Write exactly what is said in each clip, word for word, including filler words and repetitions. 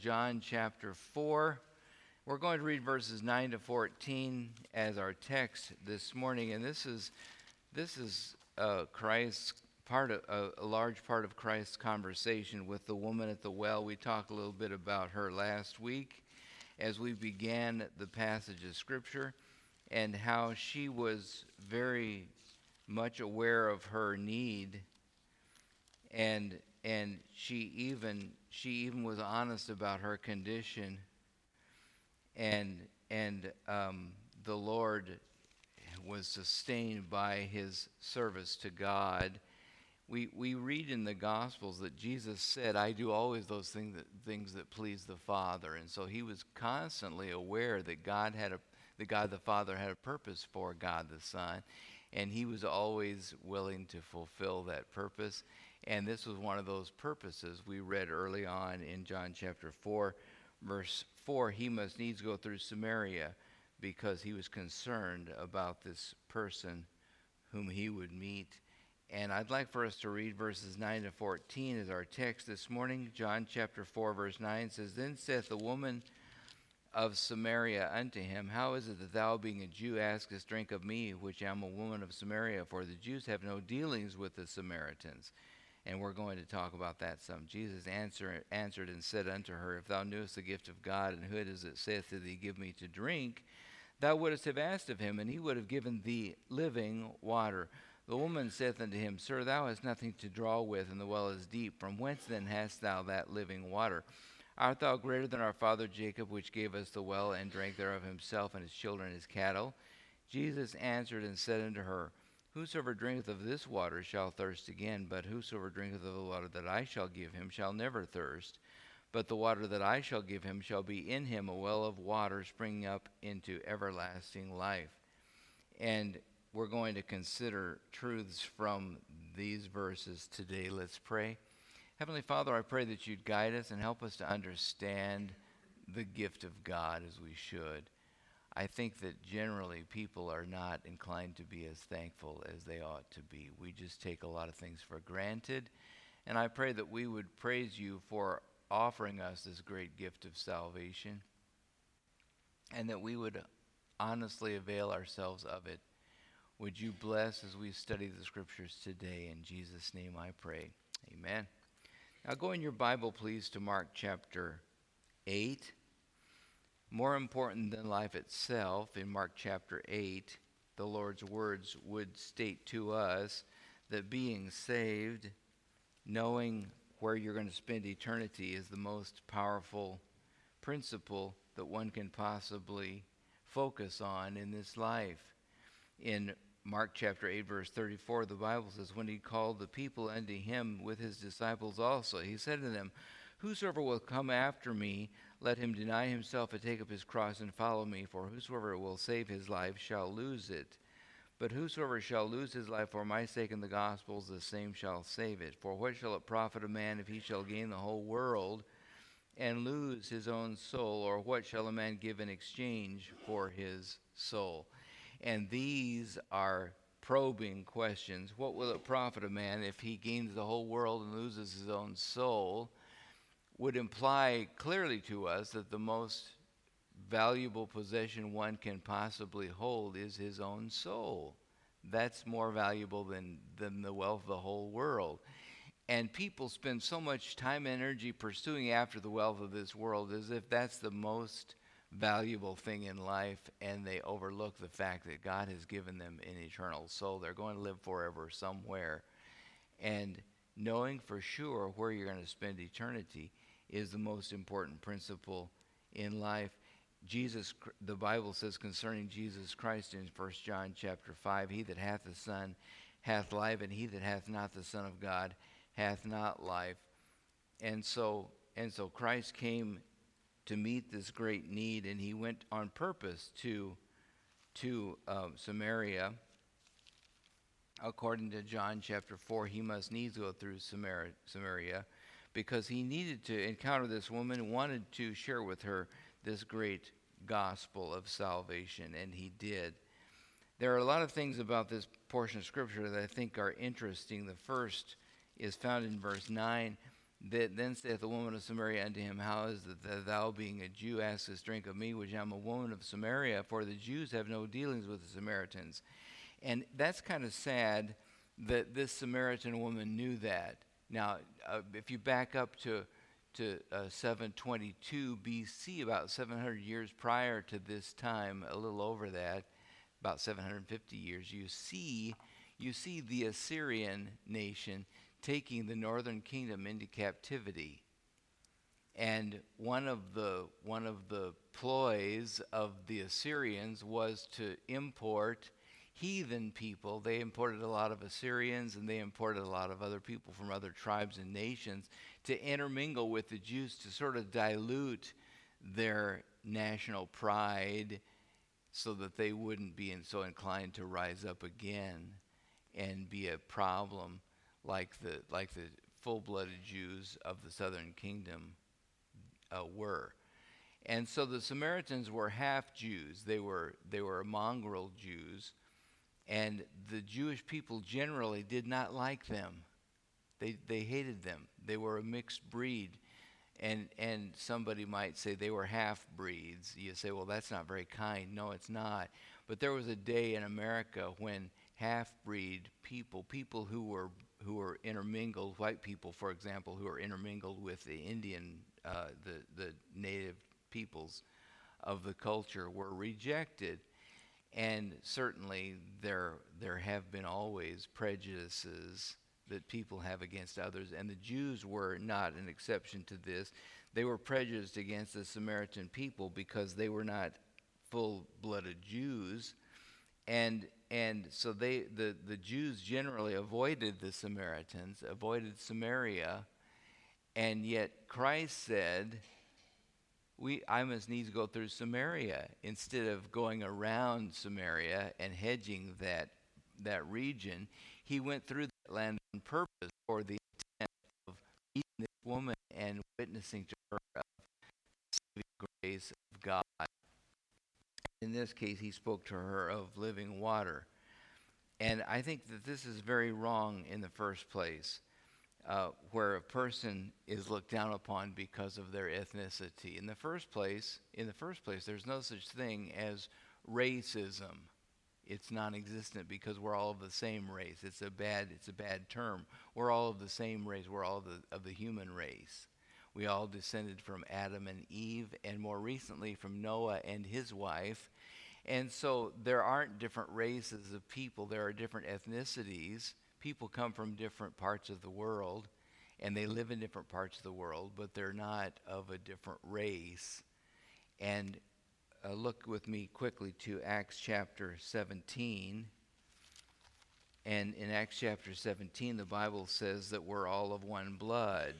John chapter four. We're going to read verses nine to fourteen as our text this morning, and this is this is uh, Christ's part of a, a large part of Christ's conversation with the woman at the well. We talked a little bit about her last week as we began the passage of Scripture, and how she was very much aware of her need, and and she even she even was honest about her condition, and and um, the Lord was sustained by his service to God. We we read in the Gospels that Jesus said, "I do always those things that things that please the Father," and so he was constantly aware that God had a that God the Father had a purpose for God the Son, and he was always willing to fulfill that purpose. And this was one of those purposes we read early on in John chapter four, verse four. He must needs go through Samaria because he was concerned about this person whom he would meet. And I'd like for us to read verses nine to fourteen as our text this morning. John chapter four, verse nine says, "Then saith the woman of Samaria unto him, How is it that thou, being a Jew, askest drink of me, which am a woman of Samaria? For the Jews have no dealings with the Samaritans." And we're going to talk about that some. Jesus answer, answered and said unto her, If thou knewest the gift of God, and who it is that saith to thee, Give me to drink, thou wouldst have asked of him, and he would have given thee living water. The woman saith unto him, Sir, thou hast nothing to draw with, and the well is deep. From whence then hast thou that living water? Art thou greater than our father Jacob, which gave us the well, and drank thereof himself, and his children, and his cattle? Jesus answered and said unto her, Whosoever drinketh of this water shall thirst again, but whosoever drinketh of the water that I shall give him shall never thirst. But the water that I shall give him shall be in him a well of water springing up into everlasting life. And we're going to consider truths from these verses today. Let's pray. Heavenly Father, I pray that you'd guide us and help us to understand the gift of God as we should. I think that generally people are not inclined to be as thankful as they ought to be. We just take a lot of things for granted. And I pray that we would praise you for offering us this great gift of salvation, and that we would honestly avail ourselves of it. Would you bless as we study the Scriptures today? In Jesus' name I pray. Amen. Now go in your Bible, please, to Mark chapter eight. More important than life itself, in Mark chapter eight, the Lord's words would state to us that being saved, knowing where you're going to spend eternity, is the most powerful principle that one can possibly focus on in this life. In Mark chapter eight, verse thirty-four, the Bible says, When he called the people unto him with his disciples also, he said to them, Whosoever will come after me, let him deny himself and take up his cross and follow me. For whosoever will save his life shall lose it. But whosoever shall lose his life for my sake and the gospel's, the same shall save it. For what shall it profit a man if he shall gain the whole world and lose his own soul? Or what shall a man give in exchange for his soul? And these are probing questions. What will it profit a man if he gains the whole world and loses his own soul? Would imply clearly to us that the most valuable possession one can possibly hold is his own soul. That's more valuable than, than the wealth of the whole world. And people spend so much time and energy pursuing after the wealth of this world as if that's the most valuable thing in life, and they overlook the fact that God has given them an eternal soul. They're going to live forever somewhere. And knowing for sure where you're going to spend eternity is the most important principle in life. Jesus, the Bible says concerning Jesus Christ in First John chapter five, He that hath the Son hath life, and he that hath not the Son of God hath not life. And so, and so Christ came to meet this great need, and he went on purpose to, to um, Samaria. According to John chapter four, he must needs go through Samaria, Samaria because he needed to encounter this woman and wanted to share with her this great gospel of salvation, and he did. There are a lot of things about this portion of Scripture that I think are interesting. The first is found in verse nine. That then saith the woman of Samaria unto him, How is it that thou, being a Jew, askest drink of me, which am a woman of Samaria? For the Jews have no dealings with the Samaritans. And that's kind of sad that this Samaritan woman knew that. Now, uh, if you back up to to uh, seven twenty-two B C, about seven hundred years prior to this time, a little over that, about seven hundred fifty years, you see, you see the Assyrian nation taking the northern kingdom into captivity. And one of the one of the ploys of the Assyrians was to import heathen people. They imported a lot of Assyrians, and they imported a lot of other people from other tribes and nations to intermingle with the Jews to sort of dilute their national pride so that they wouldn't be in, so inclined to rise up again and be a problem like the like the full-blooded Jews of the southern kingdom uh, were. And so the Samaritans were half Jews. They were they were mongrel Jews, and the Jewish people generally did not like them. They they hated them. They were a mixed breed. And and somebody might say they were half-breeds. You say, well, that's not very kind. No, it's not. But there was a day in America when half-breed people, people who were who were intermingled, white people, for example, who were intermingled with the Indian, uh, the the native peoples of the culture, were rejected. And certainly there there have been always prejudices that people have against others, and the Jews were not an exception to this. They were prejudiced against the Samaritan people because they were not full-blooded Jews, and and so they the, the Jews generally avoided the Samaritans, avoided Samaria, and yet Christ said, we I must needs go through Samaria instead of going around Samaria and hedging that that region. He went through that land on purpose for the intent of meeting this woman and witnessing to her of the saving grace of God. In this case, he spoke to her of living water. And I think that this is very wrong in the first place, uh, where a person is looked down upon because of their ethnicity. In the first place, in the first place, there's no such thing as racism. It's non-existent because we're all of the same race. It's a bad, it's a bad term. We're all of the same race. We're all of the, of the human race. We all descended from Adam and Eve, and more recently from Noah and his wife. And so there aren't different races of people. There are different ethnicities. People come from different parts of the world, and they live in different parts of the world, but they're not of a different race. And uh, look with me quickly to Acts chapter seventeen. And in Acts chapter seventeen, the Bible says that we're all of one blood.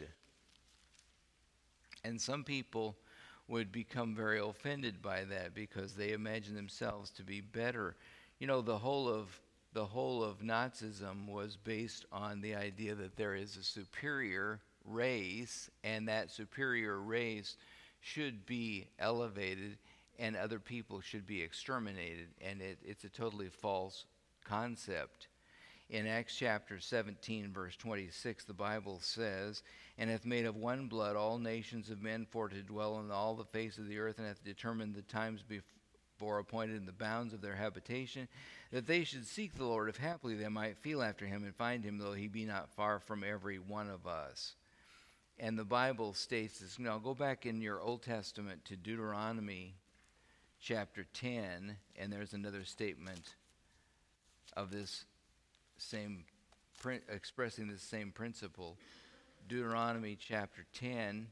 And some people would become very offended by that because they imagine themselves to be better. You know, the whole of the whole of Nazism was based on the idea that there is a superior race, and that superior race should be elevated and other people should be exterminated. And it, it's a totally false concept. In Acts chapter seventeen, verse twenty-six, the Bible says, and hath made of one blood all nations of men for to dwell on all the face of the earth, and hath determined the times before appointed in the bounds of their habitation, that they should seek the Lord, if haply they might feel after him and find him, though he be not far from every one of us. And the Bible states this. Now go back in your Old Testament to Deuteronomy chapter ten, and there's another statement of this same, expressing the same principle. Deuteronomy chapter ten.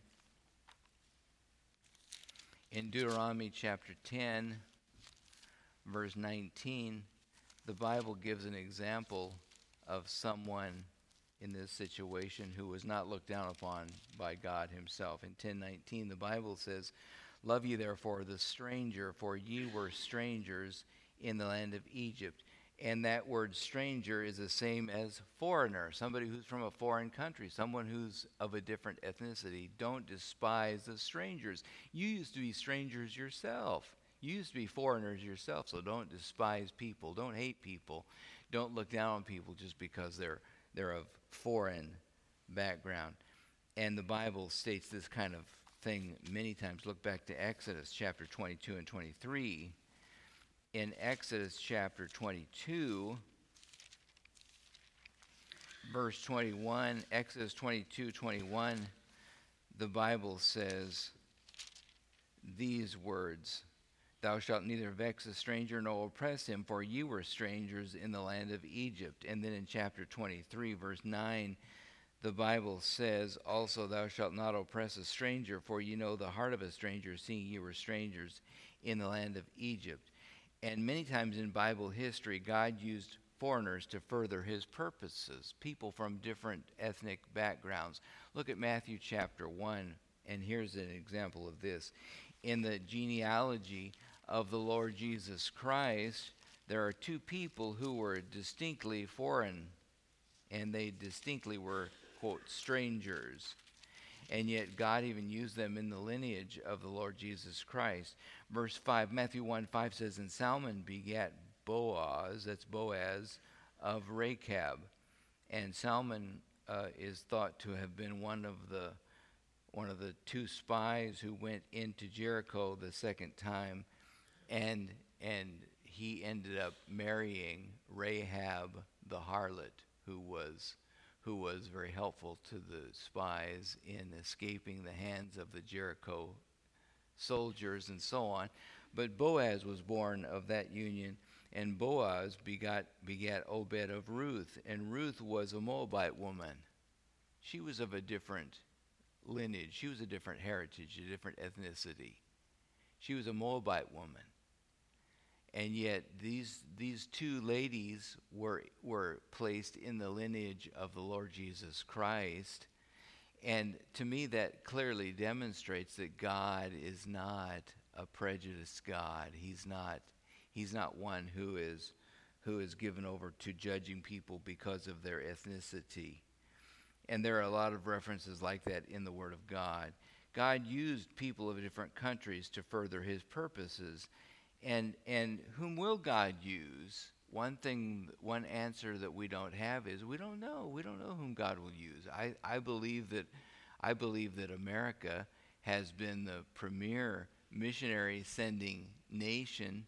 In Deuteronomy chapter ten, verse nineteen, the Bible gives an example of someone in this situation who was not looked down upon by God himself. In ten nineteen, the Bible says, love ye therefore the stranger, for ye were strangers in the land of Egypt. And that word stranger is the same as foreigner, somebody who's from a foreign country, someone who's of a different ethnicity. Don't despise the strangers. You used to be strangers yourself. You used to be foreigners yourself, so don't despise people. Don't hate people. Don't look down on people just because they're they're of foreign background. And the Bible states this kind of thing many times. Look back to Exodus chapter twenty-two and twenty-three. In Exodus chapter twenty-two, verse twenty-one, Exodus twenty-two, twenty-one, the Bible says these words, "Thou shalt neither vex a stranger nor oppress him, for you were strangers in the land of Egypt." And then in chapter twenty-three, verse nine, the Bible says, "Also thou shalt not oppress a stranger, for you know the heart of a stranger, seeing you were strangers in the land of Egypt." And many times in Bible history, God used foreigners to further his purposes, people from different ethnic backgrounds. Look at Matthew chapter one, and here's an example of this. In the genealogy of the Lord Jesus Christ, there are two people who were distinctly foreign, and they distinctly were, quote, strangers. And yet God even used them in the lineage of the Lord Jesus Christ. Verse five, Matthew one five says, "And Salmon begat Boaz," that's Boaz, "of Rechab." And Salmon uh, is thought to have been one of the one of the two spies who went into Jericho the second time, and and he ended up marrying Rahab the harlot, who was who was very helpful to the spies in escaping the hands of the Jericho soldiers and so on. But Boaz was born of that union, and Boaz begot begat Obed of Ruth, and Ruth was a Moabite woman. She was of a different lineage. She was a different heritage, a different ethnicity. She was a Moabite woman. And yet these these two ladies were were placed in the lineage of the Lord Jesus Christ. And to me that clearly demonstrates that God is not a prejudiced God. He's not he's not one who is who is given over to judging people because of their ethnicity. And there are a lot of references like that in the Word of God. God used people of different countries to further his purposes. And and whom will God use? One thing, one answer that we don't have is we don't know. We don't know whom God will use. I, I believe that I believe that America has been the premier missionary sending nation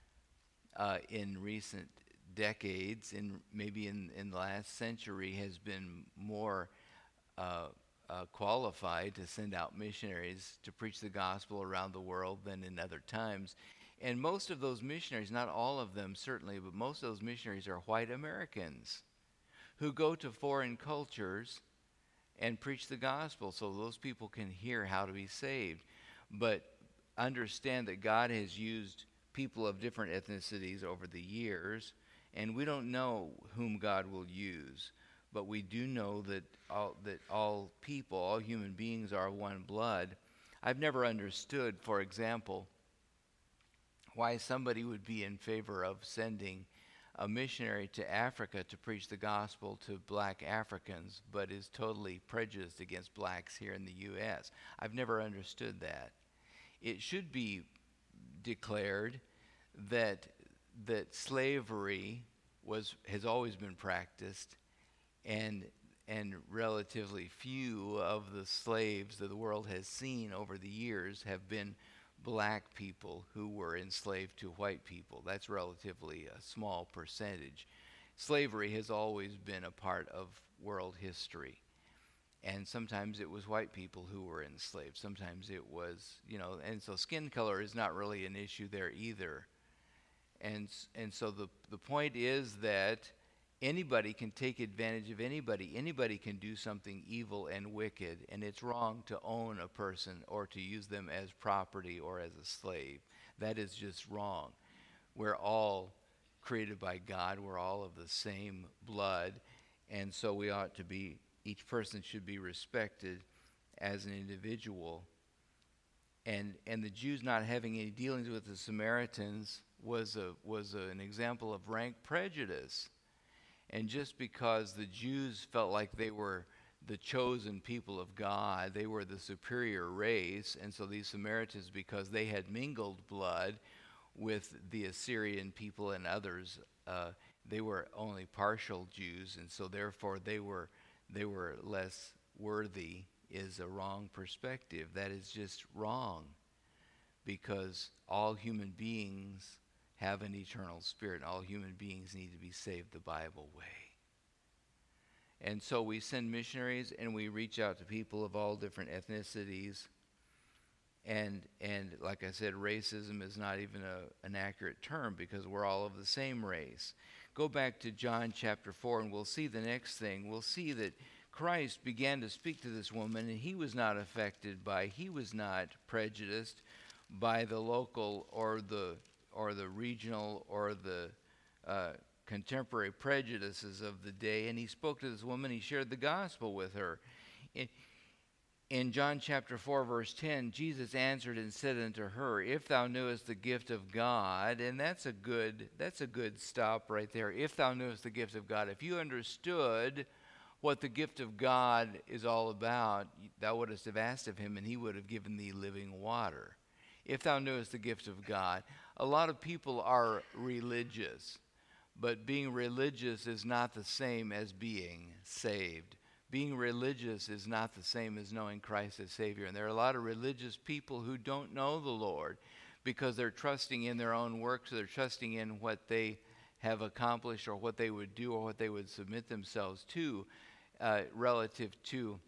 uh, in recent decades, and maybe in, in the last century has been more uh, uh, qualified to send out missionaries to preach the gospel around the world than in other times. And most of those missionaries, not all of them certainly, but most of those missionaries are white Americans who go to foreign cultures and preach the gospel so those people can hear how to be saved. But understand that God has used people of different ethnicities over the years, and we don't know whom God will use. But we do know that all, that all people, all human beings are one blood. I've never understood, for example, why somebody would be in favor of sending a missionary to Africa to preach the gospel to black Africans, but is totally prejudiced against blacks here in the U S. I've never understood that. It should be declared that that slavery was has always been practiced, and and relatively few of the slaves that the world has seen over the years have been black people who were enslaved to white people. That's relatively a small percentage. Slavery has always been a part of world history. And sometimes it was white people who were enslaved. Sometimes it was, you know, and so skin color is not really an issue there either. And and so the the point is that anybody can take advantage of anybody. Anybody can do something evil and wicked, and it's wrong to own a person or to use them as property or as a slave. That is just wrong. We're all created by God. We're all of the same blood, and so we ought to be, each person should be respected as an individual. And and the Jews not having any dealings with the Samaritans was a was a, an example of rank prejudice. And just because the Jews felt like they were the chosen people of God, they were the superior race, and so these Samaritans, because they had mingled blood with the Assyrian people and others, uh, they were only partial Jews, and so therefore they were they were less worthy is a wrong perspective. That is just wrong, because all human beings have an eternal spirit. All human beings need to be saved the Bible way. And so we send missionaries and we reach out to people of all different ethnicities. And and like I said, racism is not even a, an accurate term, because we're all of the same race. Go back to John chapter four and we'll see the next thing. We'll see that Christ began to speak to this woman, and he was not affected by, he was not prejudiced by the local or the or the regional or the uh, contemporary prejudices of the day. And he spoke to this woman. He shared the gospel with her. In, in John chapter four, verse ten, Jesus answered and said unto her, "If thou knewest the gift of God," and that's a good that's a good stop right there. If thou knewest the gift of God, if you understood what the gift of God is all about, thou wouldst have asked of him, and he would have given thee living water. If thou knewest the gift of God. A lot of people are religious, but being religious is not the same as being saved. Being religious is not the same as knowing Christ as Savior. And there are a lot of religious people who don't know the Lord because they're trusting in their own works, they're trusting in what they have accomplished or what they would do or what they would submit themselves to uh, relative to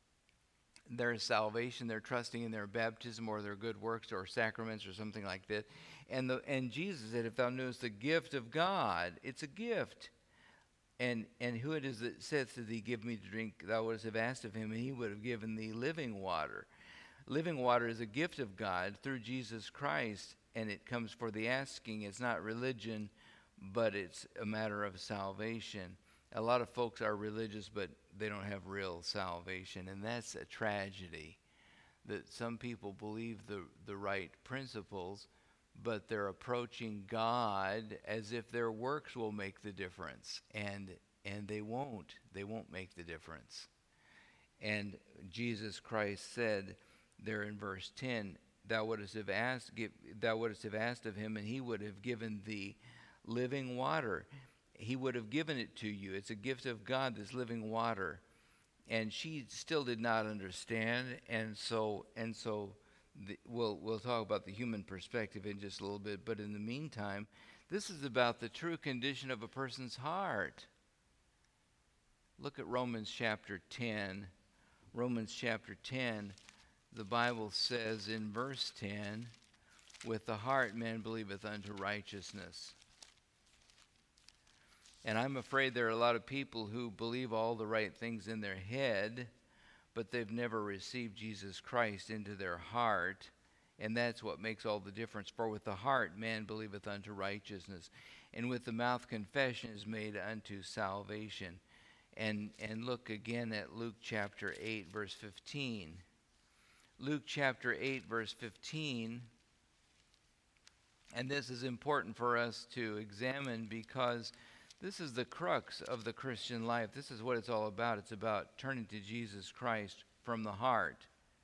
their salvation. They're trusting in their baptism or their good works or sacraments or something like that. And the and Jesus said, if thou knewest the gift of God, it's a gift. And and who it is that saith to thee, give me to drink, thou wouldst have asked of him, and he would have given thee living water. Living water is a gift of God through Jesus Christ, and it comes for the asking. It's not religion, but it's a matter of salvation. A lot of folks are religious, but they don't have real salvation, and that's a tragedy, that some people believe the, the right principles, but they're approaching God as if their works will make the difference, and and they won't. They won't make the difference. And Jesus Christ said there in verse ten, thou wouldst have asked, give, thou wouldst have asked of him, and he would have given thee living water. He would have given it to you. It's a gift of God, this living water. And she still did not understand, and so and so the, we'll we'll talk about the human perspective in just a little bit. But in the meantime, this is about the true condition of a person's heart. Look at Romans chapter ten. Romans chapter ten, the Bible says in verse ten, with the heart man believeth unto righteousness. And I'm afraid there are a lot of people who believe all the right things in their head, but they've never received Jesus Christ into their heart. And that's what makes all the difference. For with the heart man believeth unto righteousness, and with the mouth confession is made unto salvation. And and look again at Luke chapter eight, verse fifteen. Luke chapter eight, verse fifteen. And this is important for us to examine, because this is the crux of the Christian life. This is what it's all about. It's about turning to Jesus Christ from the heart.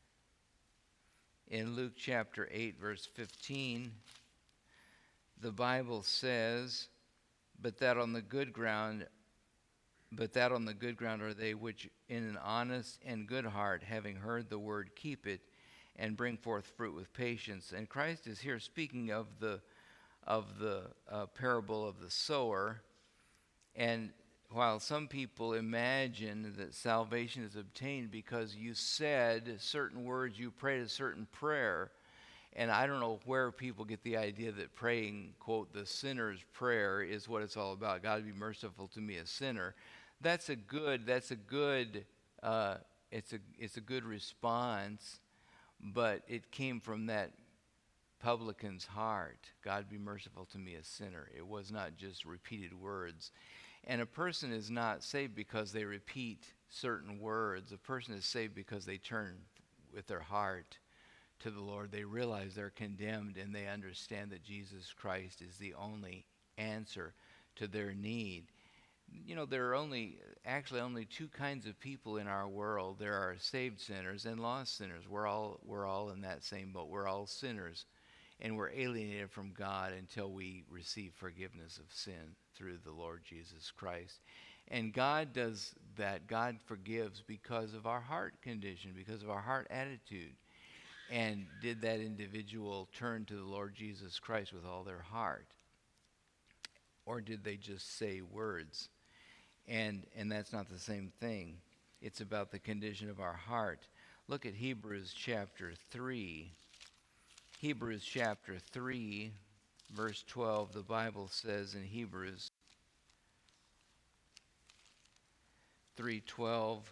In Luke chapter eight, verse fifteen, the Bible says, But that on the good ground, but that on the good ground are they which in an honest and good heart, having heard the word, keep it, and bring forth fruit with patience. And Christ is here speaking of the of the uh, parable of the sower. And while some people imagine that salvation is obtained because you said certain words, you prayed a certain prayer, and I don't know where people get the idea that praying, quote, the sinner's prayer is what it's all about. God be merciful to me, a sinner. That's a good, that's a good, uh, it's a it's a good response, but it came from that publican's heart. God be merciful to me, a sinner. It was not just repeated words. And a person is not saved because they repeat certain words. A person is saved because they turn with their heart to the Lord. They realize they're condemned, and they understand that Jesus Christ is the only answer to their need. You know, there are only, actually only two kinds of people in our world. There are saved sinners and lost sinners. We're all, we're all in that same boat. We're all sinners, and we're alienated from God until we receive forgiveness of sin through the Lord Jesus Christ. And God does that. God forgives because of our heart condition, because of our heart attitude. And did that individual turn to the Lord Jesus Christ with all their heart? Or did they just say words? And and that's not the same thing. It's about the condition of our heart. Look at Hebrews chapter three. Hebrews chapter three, verse twelve, the Bible says in Hebrews three twelve,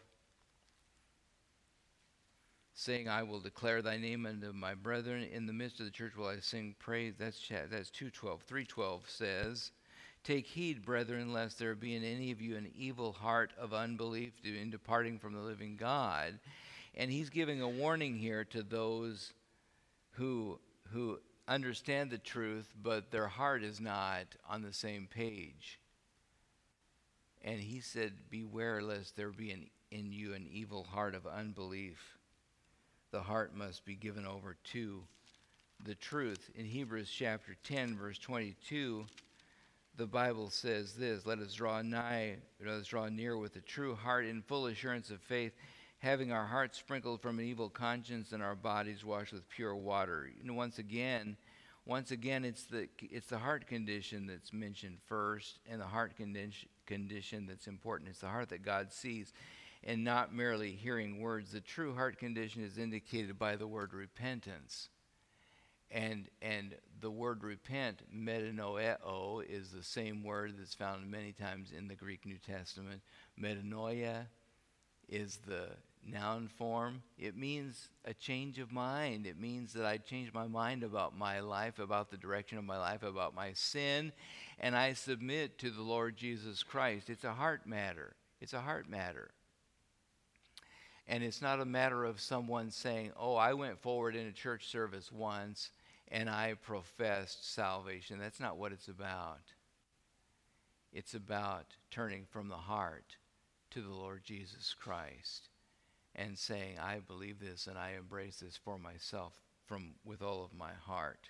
saying, I will declare thy name unto my brethren. In the midst of the church will I sing praise. That's cha- that's two twelve. three twelve says, take heed, brethren, lest there be in any of you an evil heart of unbelief in departing from the living God. And he's giving a warning here to those who who understand the truth, but their heart is not on the same page. And he said, beware lest there be an, in you an evil heart of unbelief. The heart must be given over to the truth. In Hebrews chapter ten, verse twenty-two, the Bible says this, let us draw nigh, let us draw near with a true heart in full assurance of faith, having our hearts sprinkled from an evil conscience and our bodies washed with pure water. And once again, once again, it's the it's the heart condition that's mentioned first, and the heart condition condition that's important. It's the heart that God sees, and not merely hearing words. The true heart condition is indicated by the word repentance. And and the word repent, metanoeo, is the same word that's found many times in the Greek New Testament. Metanoia is the noun form. It means a change of mind. It means that I change my mind about my life, about the direction of my life, about my sin, and I submit to the Lord Jesus Christ. It's a heart matter. It's a heart matter. And it's not a matter of someone saying, oh, I went forward in a church service once and I professed salvation. That's not what it's about. It's about turning from the heart to the Lord Jesus Christ and saying, I believe this and I embrace this for myself from with all of my heart.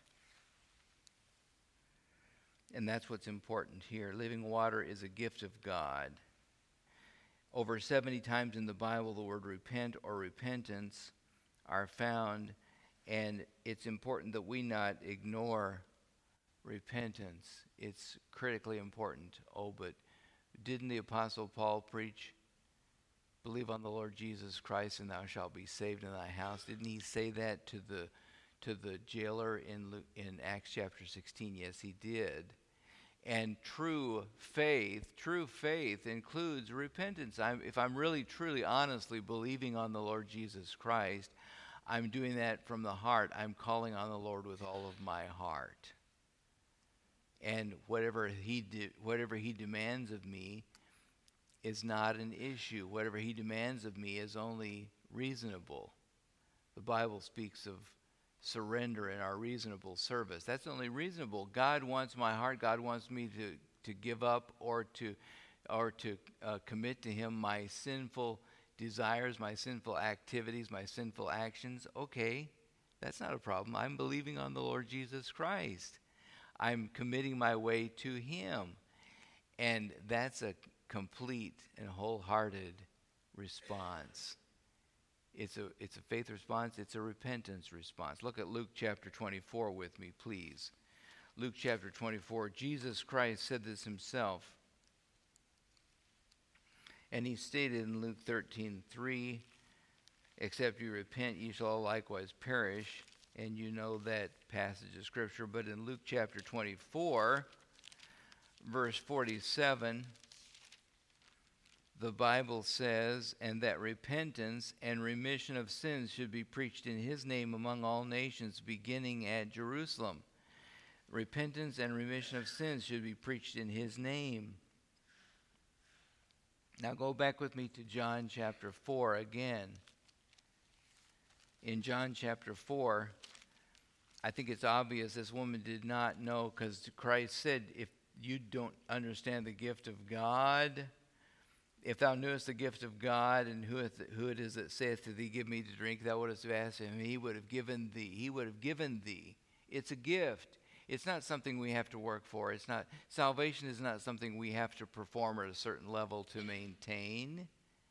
And that's what's important here. Living water is a gift of God. Over seventy times in the Bible, the word repent or repentance are found, and it's important that we not ignore repentance. It's critically important. Oh, but didn't the Apostle Paul preach, believe on the Lord Jesus Christ and thou shalt be saved in thy house? Didn't he say that to the to the jailer in Luke, in Acts chapter sixteen? Yes, he did. And true faith, true faith includes repentance. I'm, if I'm really, truly, honestly believing on the Lord Jesus Christ, I'm doing that from the heart. I'm calling on the Lord with all of my heart. And whatever he de- whatever he demands of me is not an issue. Whatever he demands of me is only reasonable. The Bible speaks of surrender in our reasonable service. That's only reasonable. God wants my heart. God wants me to, to give up or to or to uh, commit to him my sinful desires, my sinful activities, my sinful actions. Okay, that's not a problem. I'm believing on the Lord Jesus Christ. I'm committing my way to him. And that's a complete and wholehearted response. It's a it's a faith response. It's a repentance response. Look at Luke chapter twenty-four with me, please. Luke chapter twenty-four. Jesus Christ said this himself. And he stated in Luke thirteen three, except you repent, ye shall all likewise perish. And you know that passage of Scripture. But in Luke chapter twenty-four, verse forty-seven, the Bible says, and that repentance and remission of sins should be preached in his name among all nations, beginning at Jerusalem. Repentance and remission of sins should be preached in his name. Now go back with me to John chapter four again. In John chapter four, I think it's obvious this woman did not know, because Christ said, if you don't understand the gift of God, if thou knewest the gift of God, and who, it, who it is that saith to thee, give me to drink, thou wouldst have asked him, he would have given thee. He would have given thee. It's a gift. It's not something we have to work for. It's not salvation is not something we have to perform at a certain level to maintain.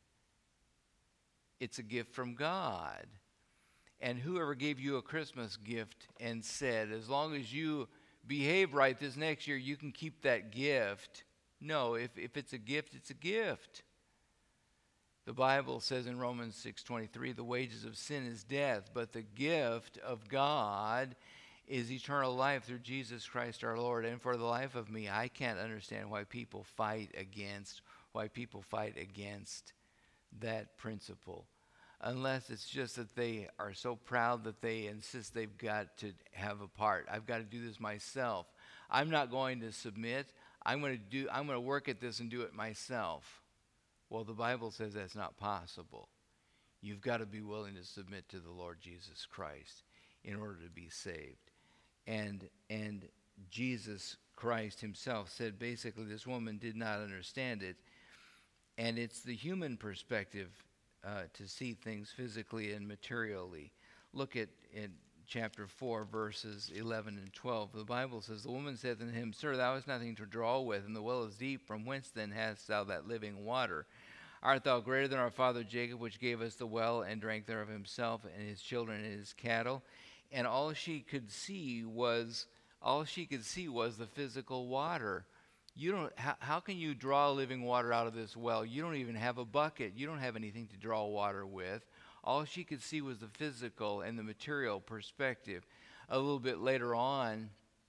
It's a gift from God. And whoever gave you a Christmas gift and said, as long as you behave right this next year, you can keep that gift. No, if, if it's a gift, it's a gift. The Bible says in Romans six twenty-three, the wages of sin is death, but the gift of God is eternal life through Jesus Christ our Lord. And for the life of me, I can't understand why people fight against, why people fight against that principle. Unless it's just that they are so proud that they insist they've got to have a part. I've got to do this myself. I'm not going to submit. I'm going to do. I'm going to work at this and do it myself. Well, the Bible says that's not possible. You've got to be willing to submit to the Lord Jesus Christ in order to be saved. And and Jesus Christ himself said basically this woman did not understand it. And it's the human perspective uh, to see things physically and materially. Look at in chapter four, verses eleven and twelve. The Bible says, the woman said unto him, Sir, thou hast nothing to draw with, and the well is deep. From whence then hast thou that living water? Art thou greater than our father Jacob, which gave us the well, and drank thereof himself, and his children, and his cattle? And all she could see was, all she could see was the physical water. You don't. How, how can you draw living water out of this well? You don't even have a bucket. You don't have anything to draw water with. All she could see was the physical and the material perspective. A little bit later on,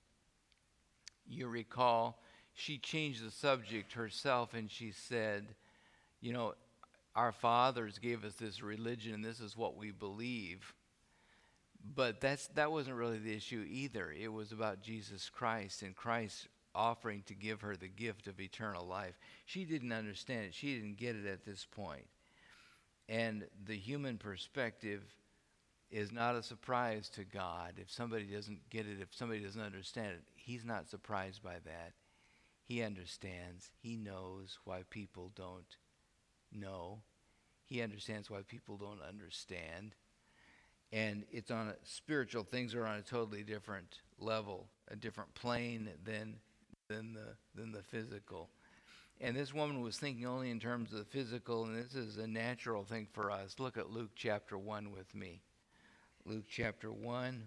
you recall, she changed the subject herself, and she said, you know, our fathers gave us this religion, and this is what we believe. But that's that wasn't really the issue either. It was about Jesus Christ and Christ offering to give her the gift of eternal life. She didn't understand it. She didn't get it at this point. And the human perspective is not a surprise to God. If somebody doesn't get it, if somebody doesn't understand it, he's not surprised by that. He understands. He knows why people don't know. He understands why people don't understand. And it's on a, spiritual things are on a totally different level, a different plane than than the than the physical. And this woman was thinking only in terms of the physical, and this is a natural thing for us. Look at Luke chapter one with me. Luke chapter one.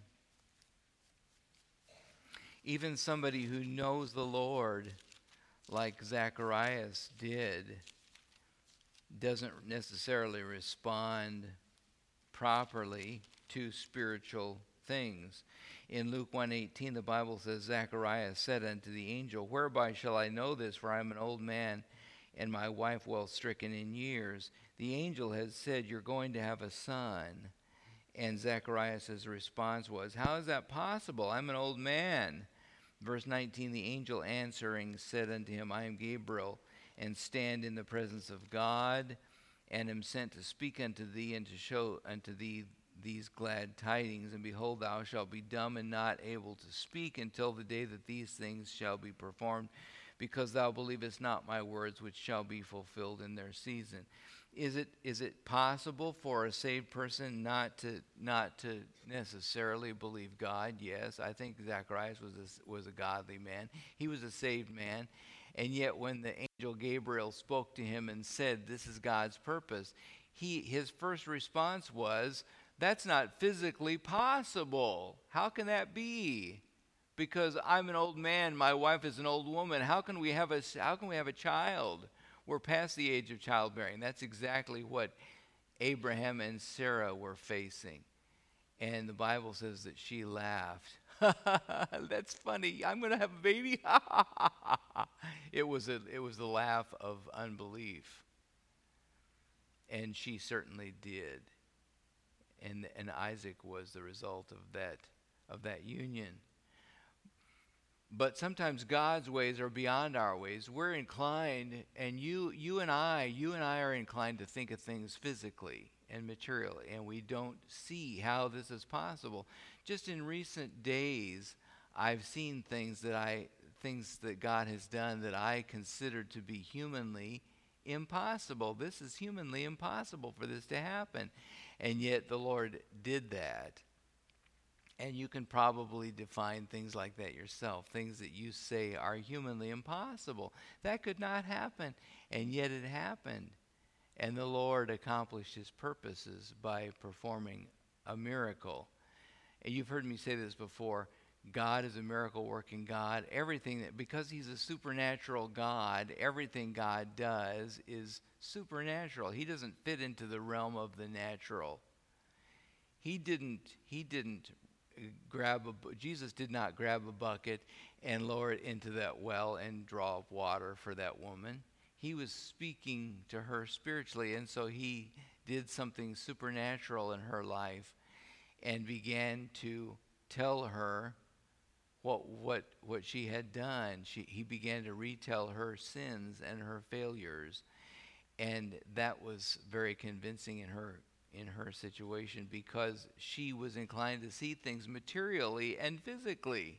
Even somebody who knows the Lord, like Zacharias did, doesn't necessarily respond properly to spiritual things. In Luke one eighteen, the Bible says, Zacharias said unto the angel, Whereby shall I know this? For I am an old man, and my wife well stricken in years. The angel has said, You're going to have a son. And Zacharias' response was, How is that possible? I'm an old man. Verse nineteen, the angel answering said unto him, I am Gabriel, and stand in the presence of God, and am sent to speak unto thee, and to show unto thee these glad tidings. And behold, thou shalt be dumb and not able to speak until the day that these things shall be performed, because thou believest not my words, which shall be fulfilled in their season. Is it is it possible for a saved person not to not to necessarily believe God? Yes, I think Zacharias was a, was a godly man. He was a saved man. And yet when the angel Gabriel spoke to him and said, this is God's purpose, he his first response was, that's not physically possible. How can that be? Because I'm an old man, my wife is an old woman. How can we have a how can we have a child? We're past the age of childbearing. That's exactly what Abraham and Sarah were facing. And the Bible says that she laughed. That's funny. I'm going to have a baby. It was a it was the laugh of unbelief. And she certainly did. And and Isaac was the result of that of that union. But sometimes God's ways are beyond our ways. We're inclined, and you you and I, you and I are inclined to think of things physically and materially, and we don't see how this is possible. Just in recent days, I've seen things that I things that God has done that I considered to be humanly impossible. This is humanly impossible for this to happen. And yet the Lord did that. And you can probably define things like that yourself, things that you say are humanly impossible. That could not happen, and yet it happened. And the Lord accomplished his purposes by performing a miracle. And you've heard me say this before. God is a miracle-working God. Everything that, because he's a supernatural God, everything God does is supernatural. He doesn't fit into the realm of the natural. He didn't, he didn't grab a, bu- Jesus did not grab a bucket and lower it into that well and draw up water for that woman. He was speaking to her spiritually, and so he did something supernatural in her life and began to tell her what what what she had done. She, he began to retell her sins and her failures, and that was very convincing in her in her situation, because she was inclined to see things materially and physically.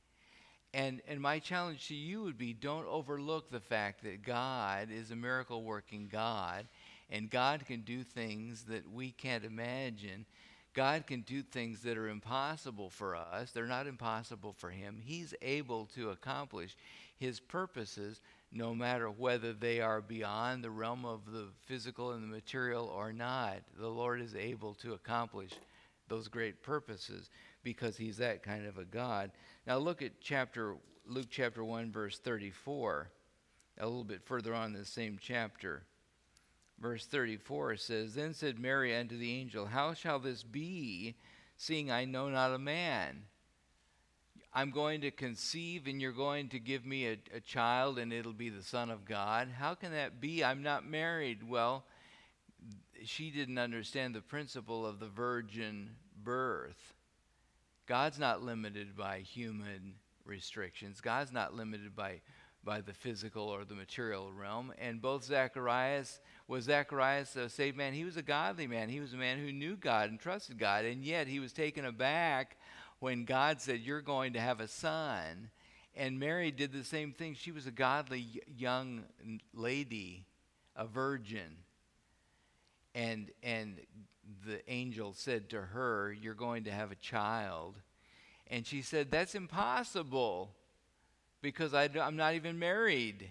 And and my challenge to you would be, don't overlook the fact that God is a miracle working God, and God can do things that we can't imagine. God can do things that are impossible for us. They're not impossible for him. He's able to accomplish his purposes no matter whether they are beyond the realm of the physical and the material or not. The Lord is able to accomplish those great purposes because he's that kind of a God. Now look at chapter Luke chapter one, verse thirty-four, a little bit further on in the same chapter. Verse thirty-four says, "Then said Mary unto the angel, How shall this be, seeing I know not a man? I'm going to conceive, and you're going to give me a, a child, and it'll be the Son of God. How can that be? I'm not married." Well, she didn't understand the principle of the virgin birth. God's not limited by human restrictions. God's not limited by by the physical or the material realm. And both Zacharias, was Zacharias a saved man? He was a godly man. He was a man who knew God and trusted God, and yet he was taken aback when God said, "You're going to have a son." And Mary did the same thing. She was a godly young lady, a virgin. And and the angel said to her, "You're going to have a child." And she said, "That's impossible, because I, I'm not even married.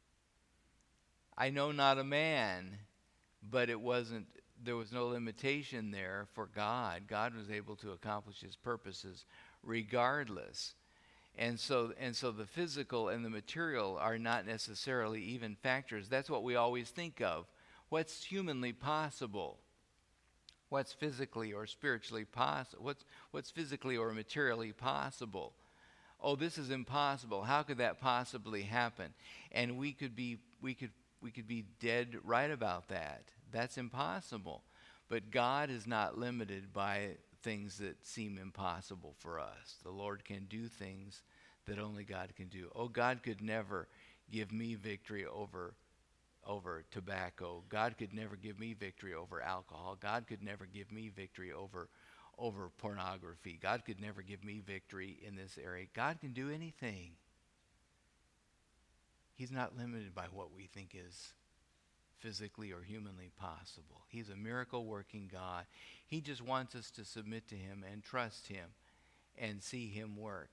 I know not a man." But it wasn't, there was no limitation there for God. God was able to accomplish his purposes regardless. And so and so the physical and the material are not necessarily even factors. That's what we always think of. What's humanly possible? What's physically or spiritually possible? What's what's physically or materially possible? Oh, this is impossible. How could that possibly happen? And we could be we could we could be dead right about that. That's impossible. But God is not limited by things that seem impossible for us. The Lord can do things that only God can do. Oh, God could never give me victory over over tobacco. God could never give me victory over alcohol. God could never give me victory over over pornography. God could never give me victory in this area. God can do anything. He's not limited by what we think is physically or humanly possible. He's a miracle-working God. He just wants us to submit to him and trust him and see him work.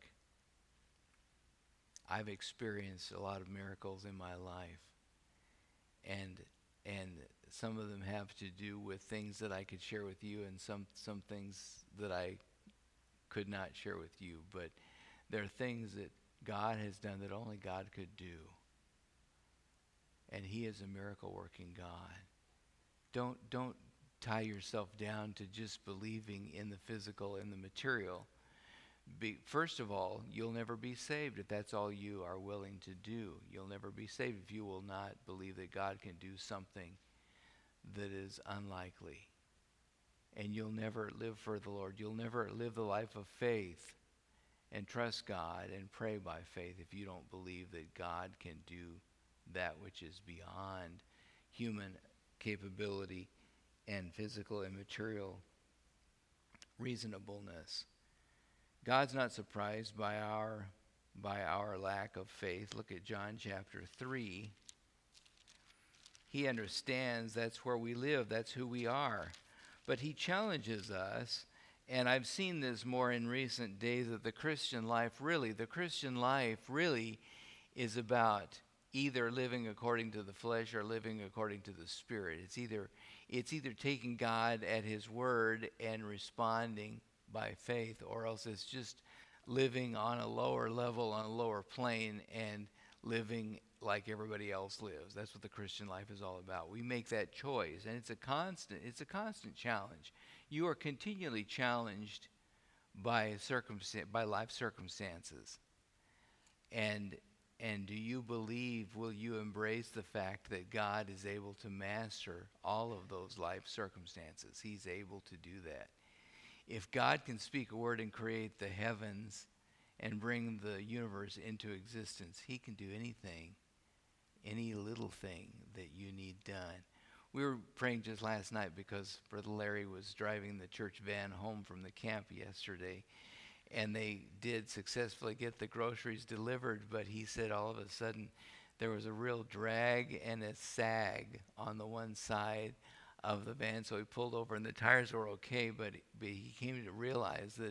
I've experienced a lot of miracles in my life, and and some of them have to do with things that I could share with you, and some some things that I could not share with you. But there are things that God has done that only God could do. And he is a miracle-working God. Don't don't tie yourself down to just believing in the physical and the material. Be, first of all, you'll never be saved if that's all you are willing to do. You'll never be saved if you will not believe that God can do something that is unlikely. And you'll never live for the Lord. You'll never live the life of faith and trust God and pray by faith if you don't believe that God can do that which is beyond human capability and physical and material reasonableness. God's not surprised by our by our lack of faith. Look at John chapter three. He understands that's where we live, that's who we are. But he challenges us And I've seen this more in recent days, that the Christian life really, the Christian life really is about either living according to the flesh or living according to the Spirit. It's either it's either taking God at His word and responding by faith, or else it's just living on a lower level, on a lower plane, and living like everybody else lives. That's what the Christian life is all about. We make that choice, and it's a constant it's a constant challenge. You are continually challenged by circumstan- by life circumstances. And and do you believe, will you embrace the fact that God is able to master all of those life circumstances? He's able to do that. If God can speak a word and create the heavens and bring the universe into existence, He can do anything, any little thing that you need done. We were praying just last night because Brother Larry was driving the church van home from the camp yesterday, and they did successfully get the groceries delivered, but he said all of a sudden there was a real drag and a sag on the one side of the van, so he pulled over, and the tires were okay, but, but he came to realize that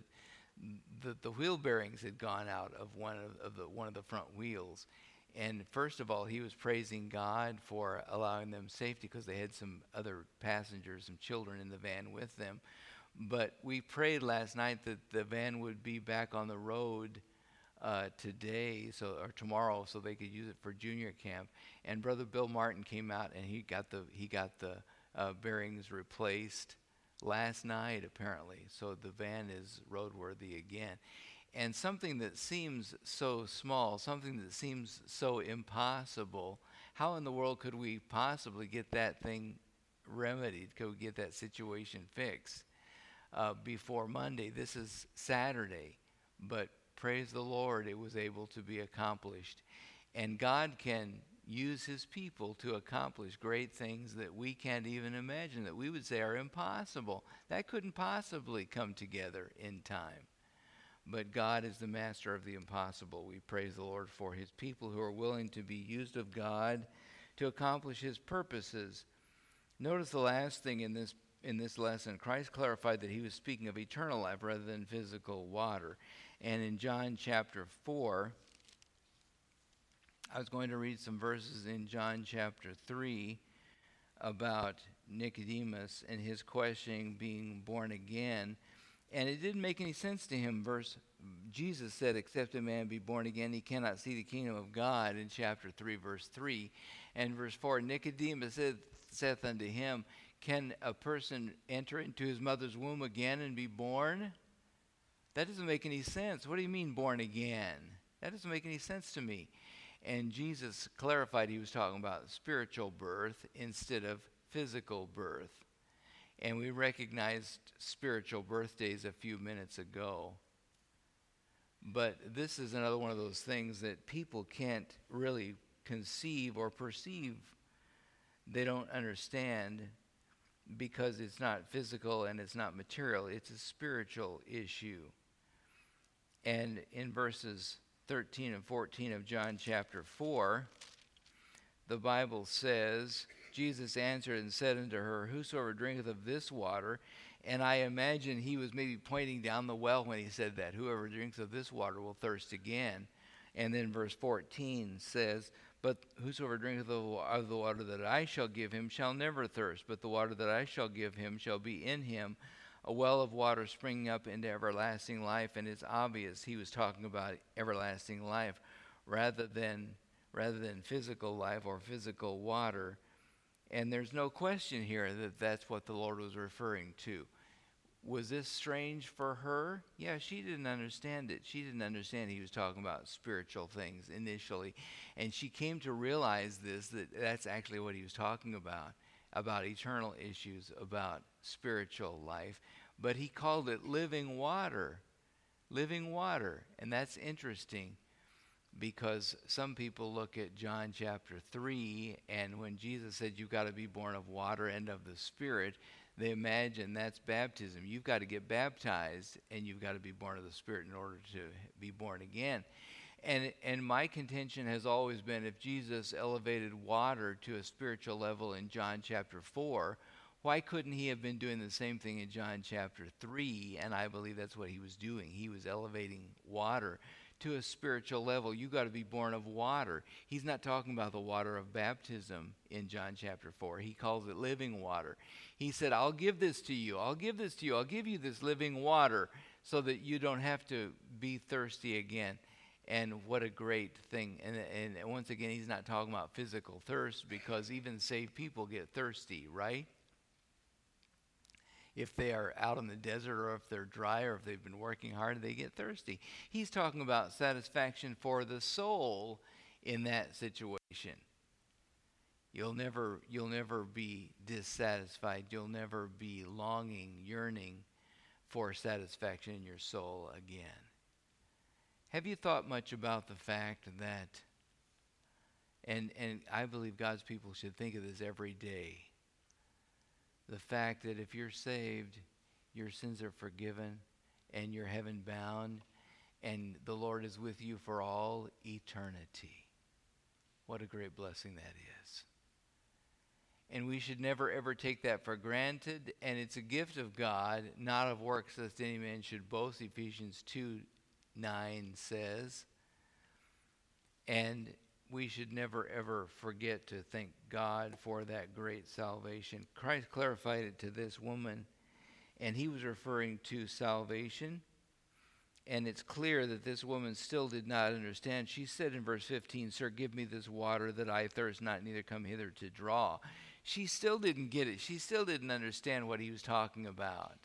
the, the wheel bearings had gone out of one of, of the one of the front wheels. And first of all, he was praising God for allowing them safety, because they had some other passengers, some children in the van with them. But we prayed last night that the van would be back on the road uh, today, so or tomorrow, so they could use it for junior camp. And Brother Bill Martin came out, and he got the he got the uh, bearings replaced last night, apparently. So the van is roadworthy again. And something that seems so small, something that seems so impossible, how in the world could we possibly get that thing remedied? Could we get that situation fixed uh, before Monday? This is Saturday, but praise the Lord, it was able to be accomplished. And God can use His people to accomplish great things that we can't even imagine, that we would say are impossible. That couldn't possibly come together in time. But God is the master of the impossible. We praise the Lord for His people who are willing to be used of God to accomplish His purposes. Notice the last thing in this in this lesson. Christ clarified that He was speaking of eternal life rather than physical water. And in John chapter four, I was going to read some verses in John chapter three about Nicodemus and his questioning being born again. And it didn't make any sense to him. Verse Jesus said, except a man be born again, he cannot see the kingdom of God, in chapter three, verse three. And verse four, Nicodemus said, saith unto him, can a person enter into his mother's womb again and be born? That doesn't make any sense. What do you mean born again? That doesn't make any sense to me. And Jesus clarified He was talking about spiritual birth instead of physical birth. And we recognized spiritual birthdays a few minutes ago. But this is another one of those things that people can't really conceive or perceive. They don't understand, because it's not physical and it's not material. It's a spiritual issue. And in verses thirteen and fourteen of John chapter four, the Bible says, Jesus answered and said unto her, whosoever drinketh of this water, and I imagine He was maybe pointing down the well when He said that, whoever drinks of this water will thirst again. And then verse fourteen says, but whosoever drinketh of the water that I shall give him shall never thirst, but the water that I shall give him shall be in him a well of water springing up into everlasting life. And it's obvious He was talking about everlasting life rather than rather than physical life or physical water. And there's no question here that that's what the Lord was referring to. Was this strange for her? Yeah, she didn't understand it. She didn't understand He was talking about spiritual things initially. And she came to realize this, that that's actually what He was talking about, about eternal issues, about spiritual life. But He called it living water, living water. And that's interesting, because some people look at John chapter three, and when Jesus said you've got to be born of water and of the Spirit, they imagine that's baptism. You've got to get baptized, and you've got to be born of the Spirit in order to be born again. And and my contention has always been, if Jesus elevated water to a spiritual level in John chapter four, Why couldn't he have been doing the same thing in John chapter three? And I believe that's what he was doing. He was elevating water to a spiritual level. You got to be born of water. He's not talking about the water of baptism in John chapter four. He calls it living water. He said, I'll give this to you. I'll give this to you. I'll give you this living water so that you don't have to be thirsty again. And what a great thing. And, and once again, he's not talking about physical thirst, because even saved people get thirsty, right? If they are out in the desert, or if they're dry, or if they've been working hard, they get thirsty. He's talking about satisfaction for the soul in that situation. You'll never, you'll never be dissatisfied. You'll never be longing, yearning for satisfaction in your soul again. Have you thought much about the fact that, and, and I believe God's people should think of this every day, the fact that if you're saved, your sins are forgiven, and you're heaven bound, and the Lord is with you for all eternity. What a great blessing that is. And we should never ever take that for granted, and it's a gift of God, not of works, lest any man should boast, Ephesians two nine says. And we should never ever forget to thank God for that great salvation. Christ clarified it to this woman, and he was referring to salvation. And it's clear that this woman still did not understand. She said in verse fifteen, Sir, give me this water that I thirst not, neither come hither to draw. She still didn't get it. She still didn't understand what he was talking about.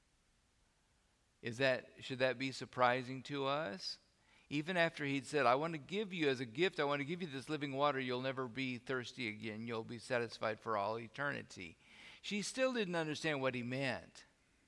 Is that, should that be surprising to us? Even after he'd said, I want to give you as a gift, I want to give you this living water, you'll never be thirsty again, you'll be satisfied for all eternity. She still didn't understand what he meant.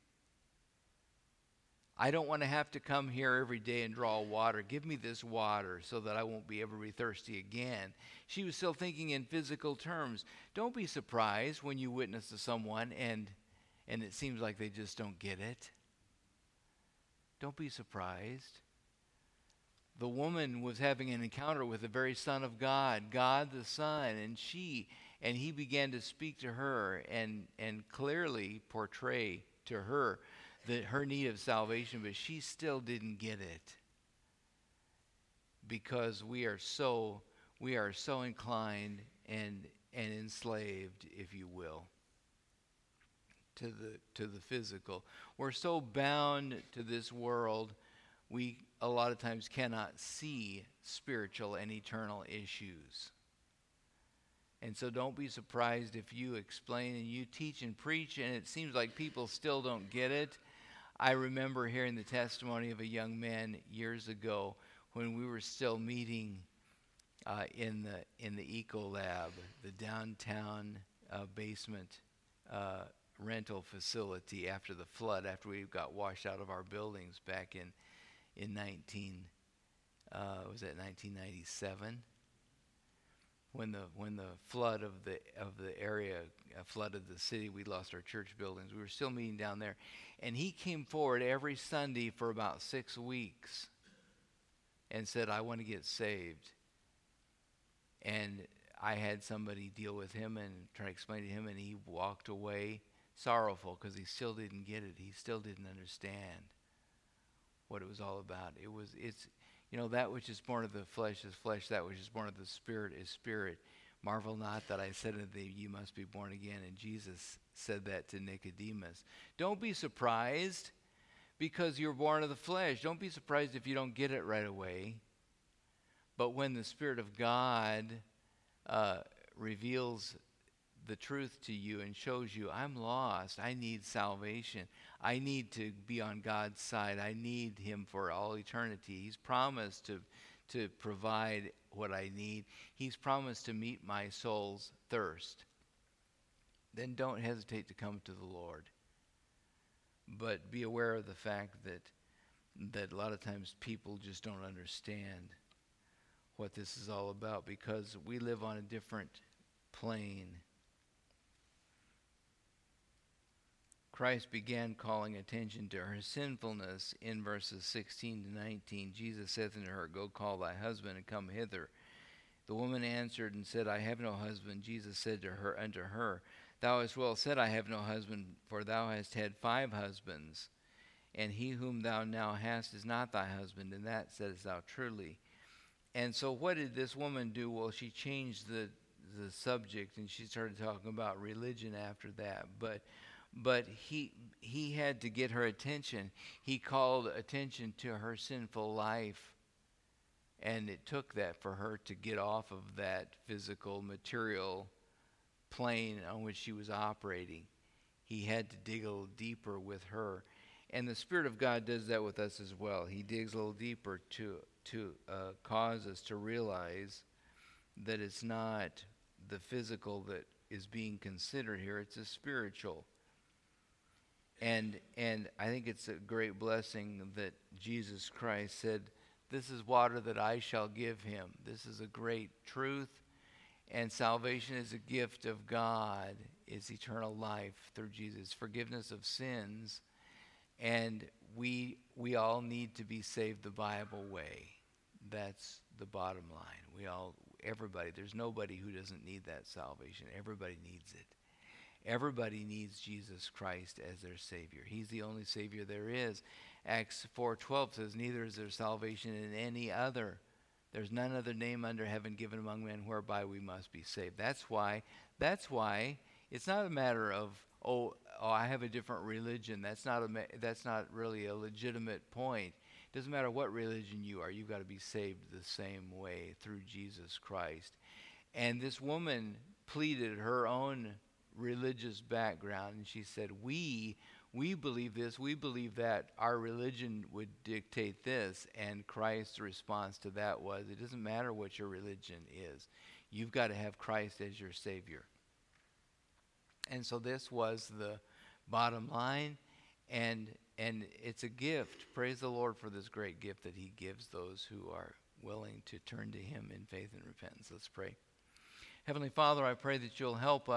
I don't want to have to come here every day and draw water. Give me this water so that I won't be ever be thirsty again. She was still thinking in physical terms. Don't be surprised when you witness to someone and and it seems like they just don't get it. Don't be surprised. The woman was having an encounter with the very Son of God, God the Son, and she, and he began to speak to her and, and clearly portray to her the, her need of salvation, but she still didn't get it, because we are so we are so inclined and and enslaved, if you will, to the to the physical. We're so bound to this world, we a lot of times cannot see spiritual and eternal issues. And so don't be surprised if you explain and you teach and preach and it seems like people still don't get it. I remember hearing the testimony of a young man years ago when we were still meeting uh, in the in the Eco Lab, the downtown uh, basement uh, rental facility after the flood, after we got washed out of our buildings back in in nineteen uh, was that nineteen ninety-seven, when the when the flood of the of the area uh, flooded the city. We lost our church buildings. We were still meeting down there, and he came forward every Sunday for about six weeks and said, I want to get saved. And I had somebody deal with him and try to explain to him, and he walked away sorrowful because he still didn't get it. He still didn't understand what it was all about. It was, it's, you know, that which is born of the flesh is flesh, that which is born of the Spirit is spirit. Marvel not that I said unto thee, you must be born again. And Jesus said that to Nicodemus. Don't be surprised because you're born of the flesh. Don't be surprised if you don't get it right away. But when the Spirit of God uh, reveals the truth to you and shows you, I'm lost, I need salvation, I need to be on God's side, I need him for all eternity. He's promised to to provide what I need. He's promised to meet my soul's thirst. Then don't hesitate to come to the Lord. But be aware of the fact that that a lot of times people just don't understand what this is all about, because we live on a different plane. Christ began calling attention to her sinfulness in verses sixteen to nineteen. Jesus saith unto her, Go call thy husband and come hither. The woman answered and said, I have no husband. Jesus said to her, unto her, Thou hast well said, I have no husband, for thou hast had five husbands, and he whom thou now hast is not thy husband, and that saidst thou truly. And so what did this woman do? Well, she changed the the subject, and she started talking about religion after that. But but he he had to get her attention. He called attention to her sinful life, and it took that for her to get off of that physical, material plane on which she was operating. He had to dig a little deeper with her. And the Spirit of God does that with us as well. He digs a little deeper to to uh, cause us to realize that it's not the physical that is being considered here, it's a spiritual. And and I think it's a great blessing that Jesus Christ said, this is water that I shall give him. This is a great truth. And salvation is a gift of God. It's eternal life through Jesus, forgiveness of sins. And we we all need to be saved the Bible way. That's the bottom line. We all, everybody, there's nobody who doesn't need that salvation. Everybody needs it. Everybody needs Jesus Christ as their Savior. He's the only Savior there is. Acts four twelve says, neither is there salvation in any other. There's none other name under heaven given among men whereby we must be saved. That's why, that's why it's not a matter of, oh, oh I have a different religion. That's not a, that's not really a legitimate point. It doesn't matter what religion you are. You've got to be saved the same way through Jesus Christ. And this woman pleaded her own religious background, and she said, we we believe this, we believe that, our religion would dictate this. And Christ's response to that was, it doesn't matter what your religion is, you've got to have Christ as your Savior. And so this was the bottom line, and and it's a gift. Praise the Lord for this great gift that he gives those who are willing to turn to him in faith and repentance. Let's pray. Heavenly Father, I pray that you'll help us